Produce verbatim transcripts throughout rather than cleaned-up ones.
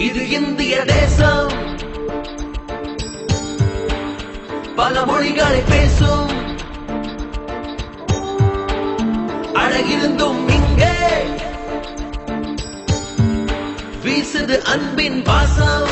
இது இந்திய தேசம், பல மொழிகளை பேசும், அழகிருந்தும் இங்கே வீசுது அன்பின் வாசம்.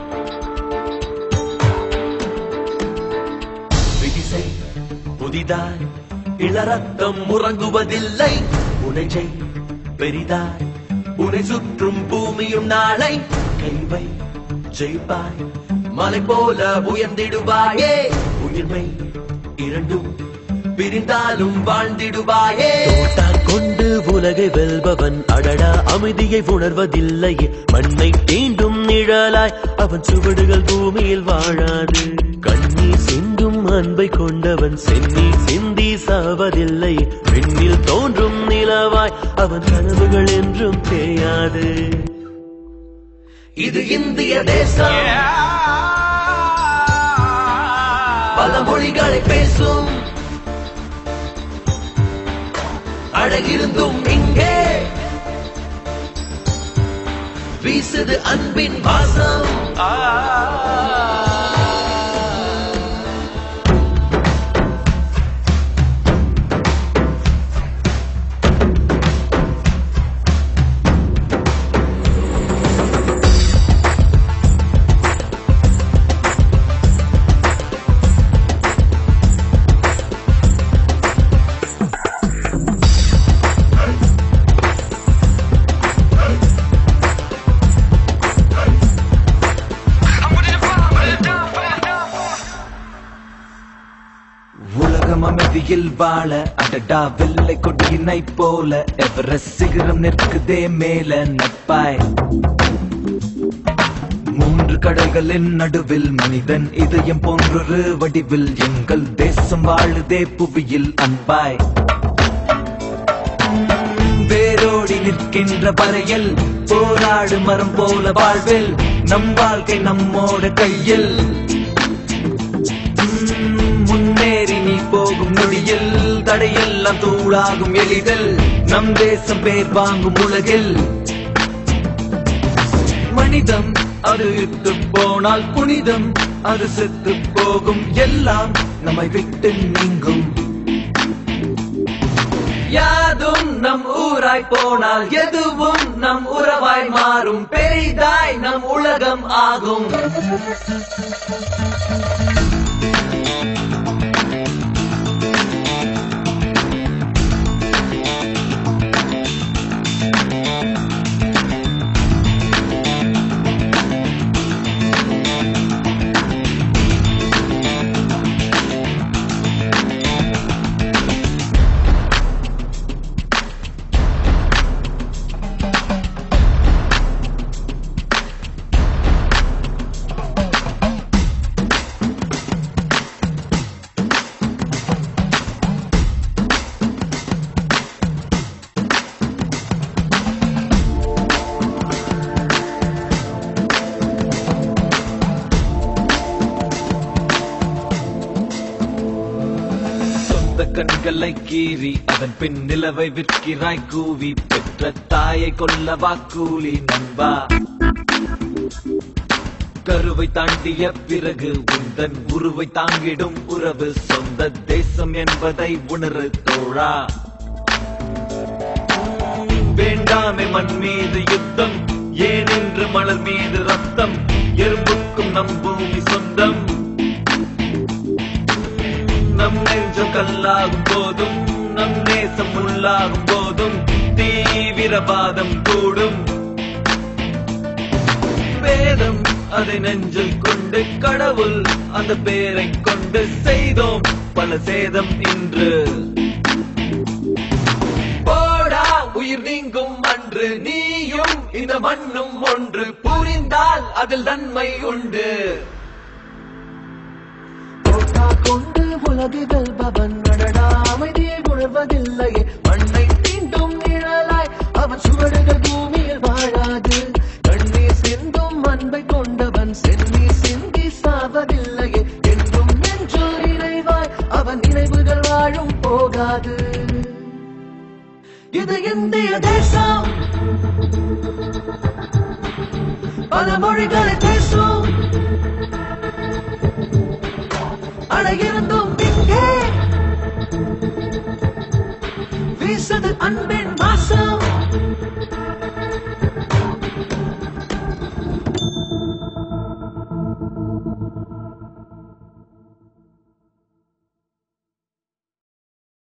விதிசை புதிதாய் இளரத்தம் உறங்குவதில்லை, உனைச்சை பெரிதாய் உனை சுற்றும் பூமியும் நாளை கைவை ஜெயிப்பாய், மலை போல உயர்ந்திடுவாயே, உயிர்மை இரண்டும் பிரிந்தாலும் வாழ்ந்திடுவாயே. தோட்டா கொண்டு உலகை வெல்பவன் அடடா அமைதியை உணர்வதில்லையே, மண்ணை தீண்டும் நிழலாய் அவன் சுவடுகள் பூமியில் வாழாது. கண்ணீர் சிந்தும் அன்பை கொண்டவன் சென்னீர் சிந்தி சாவதில்லை, விண்ணில் தோன்றும் நிலவாய் அவன் கனவுகள் என்றும் தேயாது. இது இந்திய தேசம், பல மொழிகளை பேசும், அழகிருந்தும் இங்கே வீசுது அன்பின் வாசம். உலகம் அமைதியில் வாழ அடடா வெள்ளை கொடியினை போல எவரெஸ்ட் சிகரம் நிற்குதே மேல நட்பாய். மூன்று கடல்களின் நடுவில் மனிதன் இதயம் போன்றொரு வடிவில் எங்கள் தேசம் வாழுதே புவியில் அன்பாய். வேரோடி நிற்கின்ற வரையில் போராடு மரம் போல வாழ்வில் நம் வாழ்க்கை நம்மோட கையில். முன்னேறி நீ போகும் நொடியில் தடையெல்லாம் தூளாகும் எளிதில் நம் தேசம் பேர் வாங்கும் உலகில். மனிதம் அது இட்டு போனால் புனிதம் அது செத்து போகும், எல்லாம் நம்மை விட்டு நீங்கும். யாதும் நம் ஊராய் போனால் எதுவும் நம் உறவாய் மாறும், பெரிதாய் நம் உலகம் ஆகும். கண்களை கீறி அதன் பின் நிலவை விற்கிறாய் கூவி, பெற்ற தாயை கொல்லவா கூலி நண்பா. கருவை தாண்டிய பிறகு உந்தன் உருவை தாங்கிடும் உறவு சொந்த தேசம் என்பதை உணரு தோழா. வேண்டாமே மண் மீது யுத்தம், ஏனென்று மலர் மீது ரத்தம், எறும்புக்கும் நம் பூமி சொந்தம். நம் நெஞ்சம் கல்லாகும் போதும் நம் நேசம் உள்ளாகும் போதும் தீவிரவாதம் கூடும். வேதம் அதை நெஞ்சில் கொண்டு கடவுள் அந்த பேரை கொண்டு செய்தோம் பல சேதம் இன்று. போடா உயிர் நீங்கும் அன்று நீயும் இந்த மண்ணும் ஒன்று, புரிந்தால் அதில் நன்மை உண்டு. கொண்டு உலகு வெல்பவன் அடடா அமைதியை உணர்வதில்லையே, மண்ணை தீண்டும் நிழலாய் அவன் சுவடுகள் பூமியில் வாழாது. கண்ணீர் சிந்தும் அன்பை கொண்டவன் சென்னீர் சிந்தி சாவதில்லையே, என்றும் நெஞ்சில் இறைவாய் அவன் நினைவுகள் வாழும் போகாது. இது இந்திய தேசம், பல மொழிகளை பேசும் அழகிருந்தும் இங்கே வீசது அன்பே